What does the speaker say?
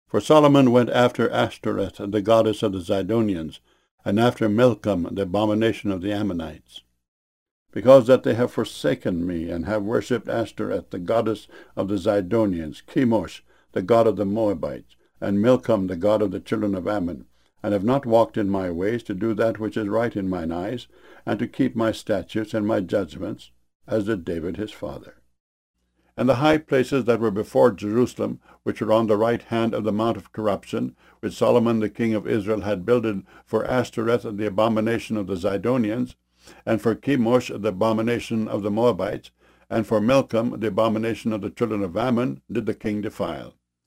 For Solomon went after Ashtoreth, the goddess of the Zidonians, and after Milcom, the abomination of the Ammonites. Because that they have forsaken me, and have worshipped Ashtoreth, the goddess of the Zidonians, Chemosh, the god of the Moabites, and Milcom, the god of the children of Ammon, and have not walked in my ways to do that which is right in mine eyes, and to keep my statutes and my judgments, as did David his father. And the high places that were before Jerusalem, which were on the right hand of the mount of corruption, which Solomon the king of Israel had builded for Ashtoreth, the abomination of the Zidonians, and for Chemosh, the abomination of the Moabites, and for Milcom, the abomination of the children of Ammon, did the king defile.